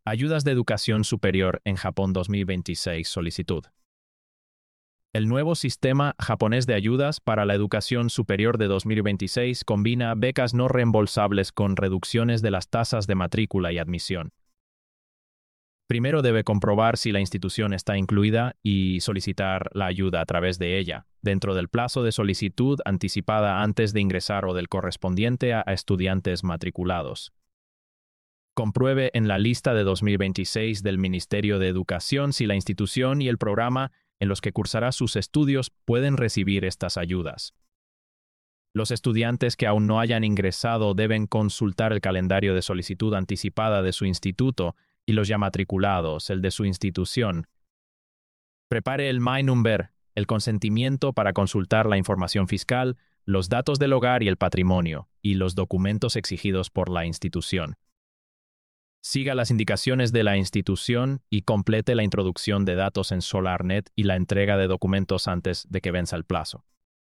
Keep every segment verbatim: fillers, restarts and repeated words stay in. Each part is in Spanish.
Ayudas de Educación Superior en Japón dos mil veintiséis solicitud. El nuevo sistema japonés de ayudas para la educación superior de dos mil veintiséis combina becas no reembolsables con reducciones de las tasas de matrícula y admisión. Primero debe comprobar si la institución está incluida y solicitar la ayuda a través de ella, dentro del plazo de solicitud anticipada antes de ingresar o del correspondiente a estudiantes matriculados. Compruebe en la lista de dos mil veintiséis del Ministerio de Educación si la institución y el programa en los que cursará sus estudios pueden recibir estas ayudas. Los estudiantes que aún no hayan ingresado deben consultar el calendario de solicitud anticipada de su instituto y los ya matriculados, el de su institución. Prepare el My Number, el consentimiento para consultar la información fiscal, los datos del hogar y el patrimonio, y los documentos exigidos por la institución. Siga las indicaciones de la institución y complete la introducción de datos en SolarNet y la entrega de documentos antes de que venza el plazo.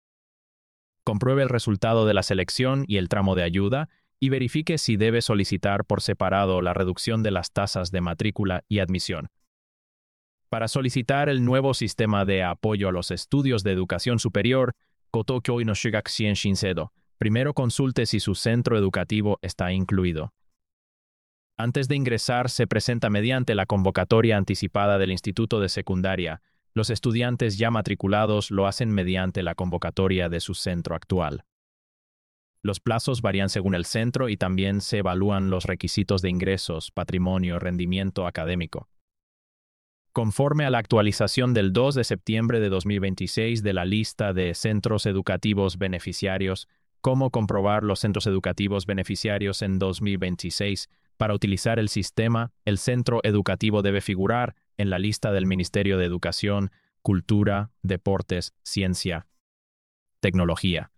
Compruebe el resultado de la selección y el tramo de ayuda y verifique si debe solicitar por separado la reducción de las tasas de matrícula y admisión. Para solicitar el nuevo sistema de apoyo a los estudios de educación superior, Koto Kyoi no Shugakusien Shinsedo, primero consulte si su centro educativo está incluido. Antes de ingresar, se presenta mediante la convocatoria anticipada del Instituto de Secundaria. Los estudiantes ya matriculados lo hacen mediante la convocatoria de su centro actual. Los plazos varían según el centro y también se evalúan los requisitos de ingresos, patrimonio, rendimiento académico. Conforme a la actualización del dos de septiembre de dos mil veintiséis de la lista de centros educativos beneficiarios, cómo comprobar los centros educativos beneficiarios en dos mil veintiséis, para utilizar el sistema, el centro educativo debe figurar en la lista del Ministerio de Educación, Cultura, Deportes, Ciencia, Tecnología.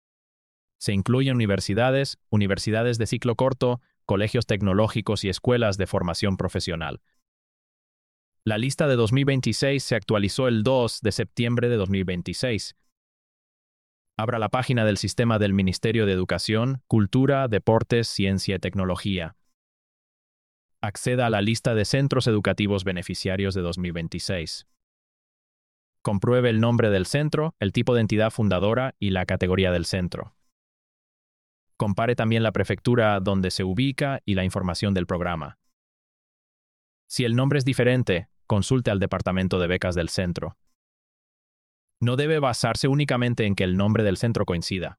Se incluyen universidades, universidades de ciclo corto, colegios tecnológicos y escuelas de formación profesional. La lista de dos mil veintiséis se actualizó el dos de septiembre de dos mil veintiséis. Abra la página del sistema del Ministerio de Educación, Cultura, Deportes, Ciencia y Tecnología. Acceda a la lista de centros educativos beneficiarios de dos mil veintiséis. Compruebe el nombre del centro, el tipo de entidad fundadora y la categoría del centro. Compare también la prefectura donde se ubica y la información del programa. Si el nombre es diferente, consulte al departamento de becas del centro. No debe basarse únicamente en que el nombre del centro coincida.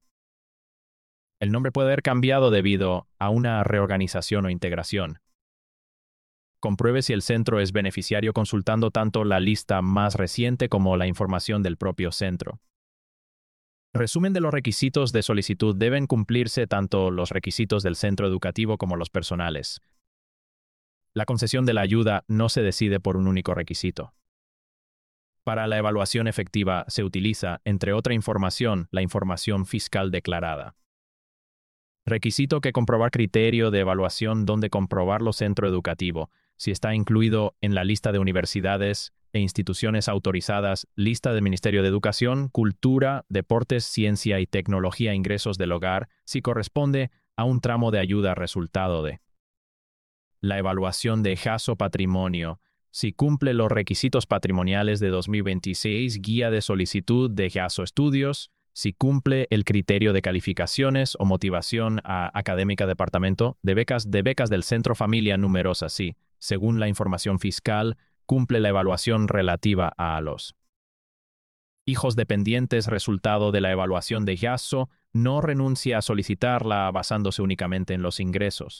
El nombre puede haber cambiado debido a una reorganización o integración. Compruebe si el centro es beneficiario consultando tanto la lista más reciente como la información del propio centro. Resumen de los requisitos de solicitud. Deben cumplirse tanto los requisitos del centro educativo como los personales. La concesión de la ayuda no se decide por un único requisito. Para la evaluación efectiva se utiliza, entre otra información, la información fiscal declarada. Requisito que comprobar criterio de evaluación donde comprobarlo centro educativo, si está incluido en la lista de universidades e instituciones autorizadas, lista del Ministerio de Educación, Cultura, Deportes, Ciencia y Tecnología, ingresos del hogar, si corresponde a un tramo de ayuda resultado de la evaluación de Jaso Patrimonio, si cumple los requisitos patrimoniales de dos mil veintiséis, guía de solicitud de Jaso Estudios, si cumple el criterio de calificaciones o motivación a académica departamento de becas de becas del Centro Familia Numerosa, si, según la información fiscal, cumple la evaluación relativa a los hijos dependientes resultado de la evaluación de Jaso, no renuncia a solicitarla basándose únicamente en los ingresos.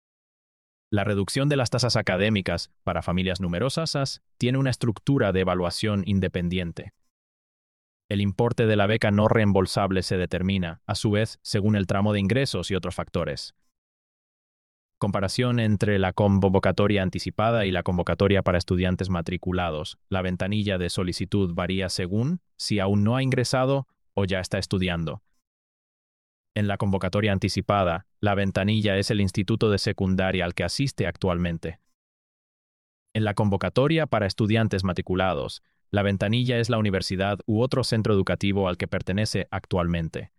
La reducción de las tasas académicas para familias numerosas tiene una estructura de evaluación independiente. El importe de la beca no reembolsable se determina, a su vez, según el tramo de ingresos y otros factores. Comparación entre la convocatoria anticipada y la convocatoria para estudiantes matriculados. La ventanilla de solicitud varía según si aún no ha ingresado o ya está estudiando. En la convocatoria anticipada, la ventanilla es el instituto de secundaria al que asiste actualmente. En la convocatoria para estudiantes matriculados, la ventanilla es la universidad u otro centro educativo al que pertenece actualmente.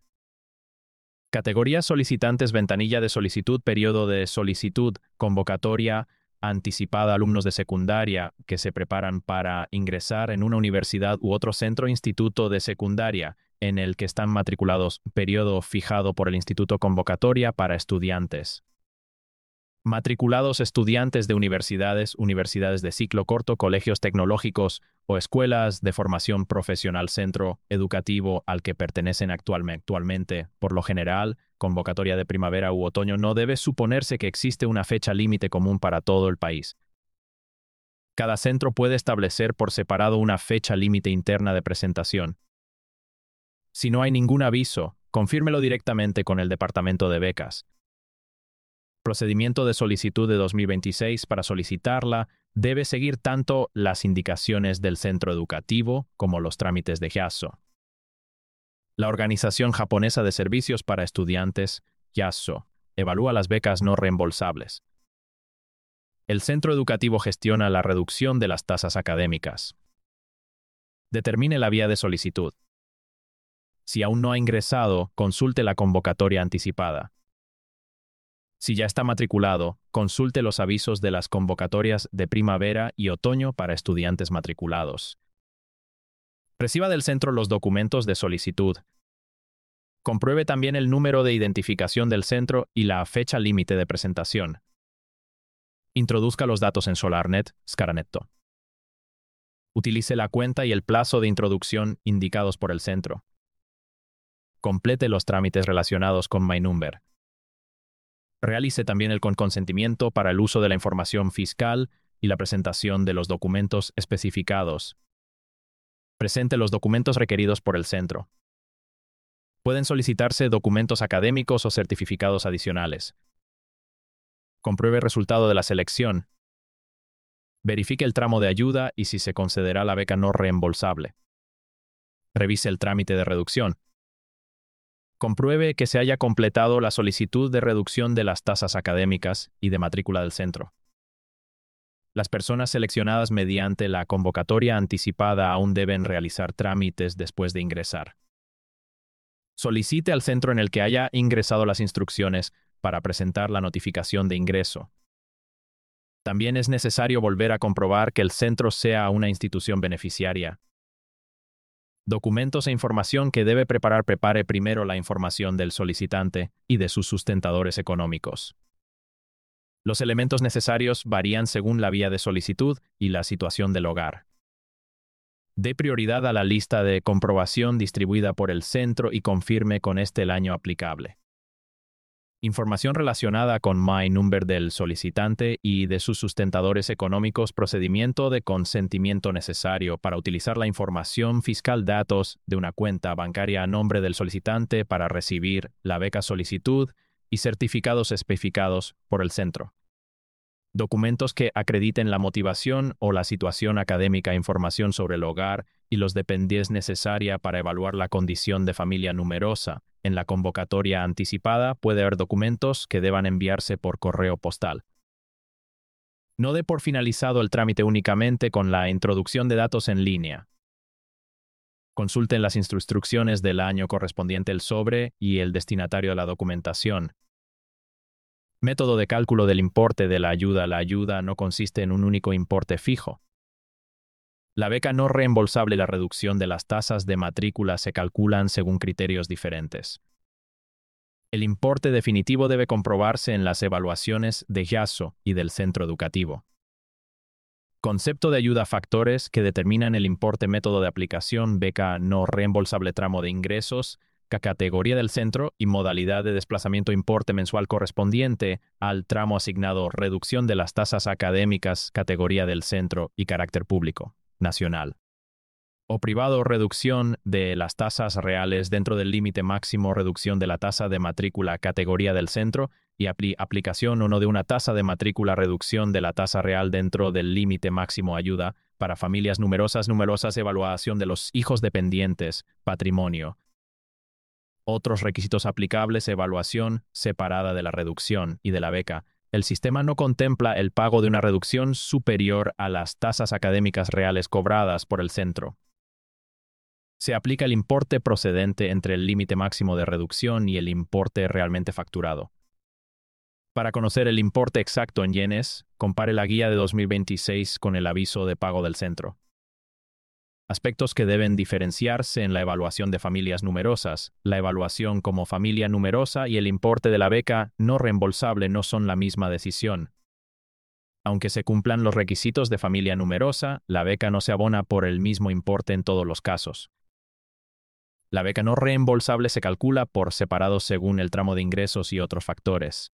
Categorías solicitantes, ventanilla de solicitud, periodo de solicitud, convocatoria, anticipada a alumnos de secundaria que se preparan para ingresar en una universidad u otro centro o instituto de secundaria en el que están matriculados, periodo fijado por el Instituto Convocatoria para estudiantes. Matriculados estudiantes de universidades, universidades de ciclo corto, colegios tecnológicos o escuelas de formación profesional, centro educativo al que pertenecen actualmente. Por lo general, convocatoria de primavera u otoño, no debe suponerse que existe una fecha límite común para todo el país. Cada centro puede establecer por separado una fecha límite interna de presentación. Si no hay ningún aviso, confírmelo directamente con el Departamento de Becas. Procedimiento de solicitud de dos mil veintiséis. Para solicitarla, debe seguir tanto las indicaciones del centro educativo como los trámites de YASO. La Organización Japonesa de Servicios para Estudiantes, YASO, evalúa las becas no reembolsables. El centro educativo gestiona la reducción de las tasas académicas. Determine la vía de solicitud. Si aún no ha ingresado, consulte la convocatoria anticipada. Si ya está matriculado, consulte los avisos de las convocatorias de primavera y otoño para estudiantes matriculados. Reciba del centro los documentos de solicitud. Compruebe también el número de identificación del centro y la fecha límite de presentación. Introduzca los datos en SolarNet, Scaranetto. Utilice la cuenta y el plazo de introducción indicados por el centro. Complete los trámites relacionados con MyNumber. Realice también el consentimiento para el uso de la información fiscal y la presentación de los documentos especificados. Presente los documentos requeridos por el centro. Pueden solicitarse documentos académicos o certificados adicionales. Compruebe el resultado de la selección. Verifique el tramo de ayuda y si se concederá la beca no reembolsable. Revise el trámite de reducción. Compruebe que se haya completado la solicitud de reducción de las tasas académicas y de matrícula del centro. Las personas seleccionadas mediante la convocatoria anticipada aún deben realizar trámites después de ingresar. Solicite al centro en el que haya ingresado las instrucciones para presentar la notificación de ingreso. También es necesario volver a comprobar que el centro sea una institución beneficiaria. Documentos e información que debe preparar. Prepare primero la información del solicitante y de sus sustentadores económicos. Los elementos necesarios varían según la vía de solicitud y la situación del hogar. Dé prioridad a la lista de comprobación distribuida por el centro y confirme con este el año aplicable. Información relacionada con MyNumber del solicitante y de sus sustentadores económicos. Procedimiento de consentimiento necesario para utilizar la información fiscal. Datos de una cuenta bancaria a nombre del solicitante para recibir la beca solicitud y certificados especificados por el centro. Documentos que acrediten la motivación o la situación académica. Información sobre el hogar y los dependientes necesaria para evaluar la condición de familia numerosa. En la convocatoria anticipada puede haber documentos que deban enviarse por correo postal. No dé por finalizado el trámite únicamente con la introducción de datos en línea. Consulten las instrucciones del año correspondiente al sobre y el destinatario de la documentación. Método de cálculo del importe de la ayuda. La ayuda no consiste en un único importe fijo. La beca no reembolsable y la reducción de las tasas de matrícula se calculan según criterios diferentes. El importe definitivo debe comprobarse en las evaluaciones de YASO y del centro educativo. Concepto de ayuda. Factores que determinan el importe. Método de aplicación. Beca no reembolsable. Tramo de ingresos. Categoría del centro y modalidad de desplazamiento. Importe mensual correspondiente al tramo asignado. Reducción de las tasas académicas. Categoría del centro y carácter público, nacional o privado. Reducción de las tasas reales dentro del límite máximo. Reducción de la tasa de matrícula. Categoría del centro y apli aplicación o no de una tasa de matrícula. Reducción de la tasa real dentro del límite máximo. Ayuda para familias numerosas. Numerosas. Evaluación de los hijos dependientes. Patrimonio. Otros requisitos aplicables. Evaluación separada de la reducción y de la beca. El sistema no contempla el pago de una reducción superior a las tasas académicas reales cobradas por el centro. Se aplica el importe procedente entre el límite máximo de reducción y el importe realmente facturado. Para conocer el importe exacto en yenes, compare la guía de dos mil veintiséis con el aviso de pago del centro. Aspectos que deben diferenciarse en la evaluación de familias numerosas. La evaluación como familia numerosa y el importe de la beca no reembolsable no son la misma decisión. Aunque se cumplan los requisitos de familia numerosa, la beca no se abona por el mismo importe en todos los casos. La beca no reembolsable se calcula por separado según el tramo de ingresos y otros factores.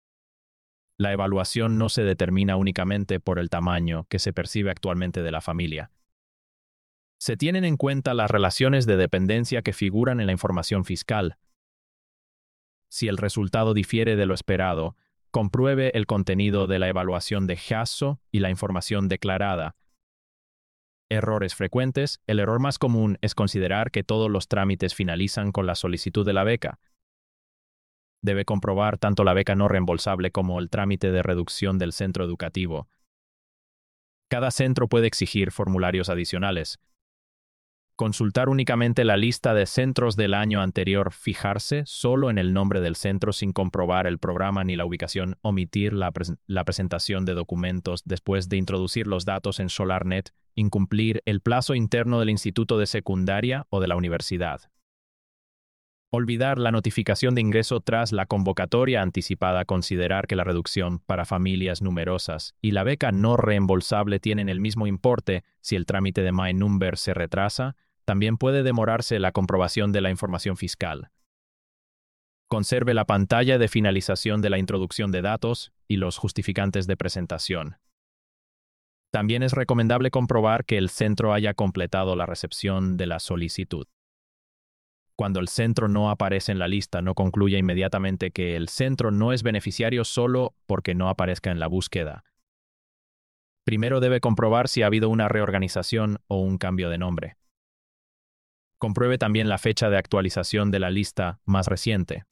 La evaluación no se determina únicamente por el tamaño que se percibe actualmente de la familia. Se tienen en cuenta las relaciones de dependencia que figuran en la información fiscal. Si el resultado difiere de lo esperado, compruebe el contenido de la evaluación de G A S O y la información declarada. Errores frecuentes. El error más común es considerar que todos los trámites finalizan con la solicitud de la beca. Debe comprobar tanto la beca no reembolsable como el trámite de reducción del centro educativo. Cada centro puede exigir formularios adicionales. Consultar únicamente la lista de centros del año anterior, fijarse solo en el nombre del centro sin comprobar el programa ni la ubicación, omitir la, pres la presentación de documentos después de introducir los datos en SolarNet, incumplir el plazo interno del instituto de secundaria o de la universidad. Olvidar la notificación de ingreso tras la convocatoria anticipada, considerar que la reducción para familias numerosas y la beca no reembolsable tienen el mismo importe si el trámite de MyNumber se retrasa, también puede demorarse la comprobación de la información fiscal. Conserve la pantalla de finalización de la introducción de datos y los justificantes de presentación. También es recomendable comprobar que el centro haya completado la recepción de la solicitud. Cuando el centro no aparece en la lista, no concluya inmediatamente que el centro no es beneficiario solo porque no aparezca en la búsqueda. Primero debe comprobar si ha habido una reorganización o un cambio de nombre. Compruebe también la fecha de actualización de la lista más reciente.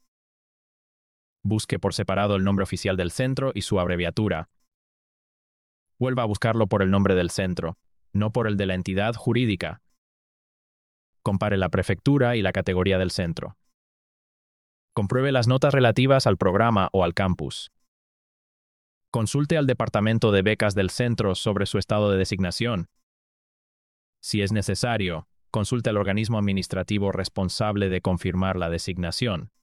Busque por separado el nombre oficial del centro y su abreviatura. Vuelva a buscarlo por el nombre del centro, no por el de la entidad jurídica. Compare la prefectura y la categoría del centro. Compruebe las notas relativas al programa o al campus. Consulte al departamento de becas del centro sobre su estado de designación. Si es necesario, consulte al organismo administrativo responsable de confirmar la designación.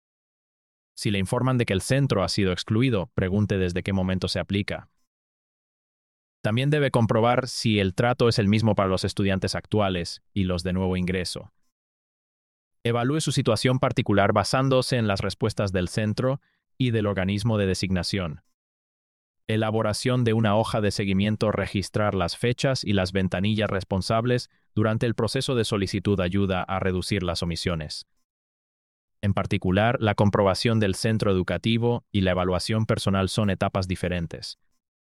Si le informan de que el centro ha sido excluido, pregunte desde qué momento se aplica. También debe comprobar si el trato es el mismo para los estudiantes actuales y los de nuevo ingreso. Evalúe su situación particular basándose en las respuestas del centro y del organismo de designación. Elaboración de una hoja de seguimiento, registrar las fechas y las ventanillas responsables durante el proceso de solicitud ayuda a reducir las omisiones. En particular, la comprobación del centro educativo y la evaluación personal son etapas diferentes.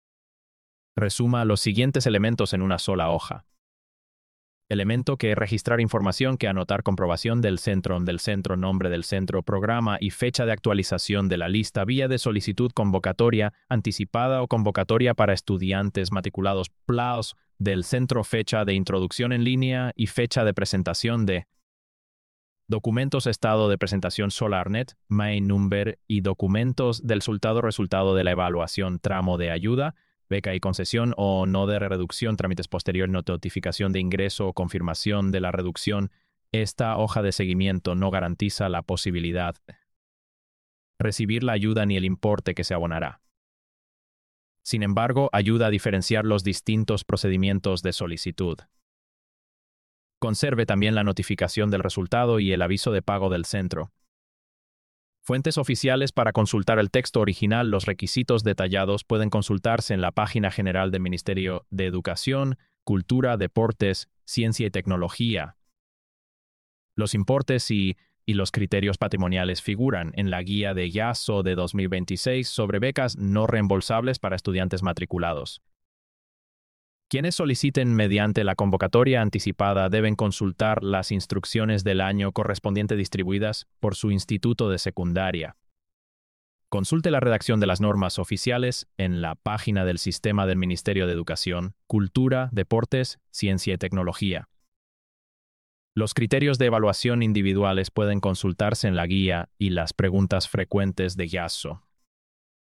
Resuma los siguientes elementos en una sola hoja. Elemento que registrar información que anotar comprobación del centro, del centro, nombre del centro, programa y fecha de actualización de la lista, vía de solicitud convocatoria, anticipada o convocatoria para estudiantes matriculados, plaos del centro, fecha de introducción en línea y fecha de presentación de documentos, estado de presentación SolarNet, MyNumber y documentos del resultado resultado de la evaluación, tramo de ayuda, beca y concesión o no de reducción, trámites posterior, notificación de ingreso o confirmación de la reducción. Esta hoja de seguimiento no garantiza la posibilidad de recibir la ayuda ni el importe que se abonará. Sin embargo, ayuda a diferenciar los distintos procedimientos de solicitud. Conserve también la notificación del resultado y el aviso de pago del centro. Fuentes oficiales para consultar el texto original. Los requisitos detallados pueden consultarse en la página general del Ministerio de Educación, Cultura, Deportes, Ciencia y Tecnología. Los importes y, y los criterios patrimoniales figuran en la guía de G A S O de dos mil veintiséis sobre becas no reembolsables para estudiantes matriculados. Quienes soliciten mediante la convocatoria anticipada deben consultar las instrucciones del año correspondiente distribuidas por su instituto de secundaria. Consulte la redacción de las normas oficiales en la página del Sistema del Ministerio de Educación, Cultura, Deportes, Ciencia y Tecnología. Los criterios de evaluación individuales pueden consultarse en la guía y las preguntas frecuentes de G A S O.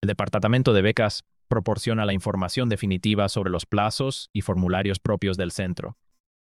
El Departamento de Becas proporciona la información definitiva sobre los plazos y formularios propios del centro.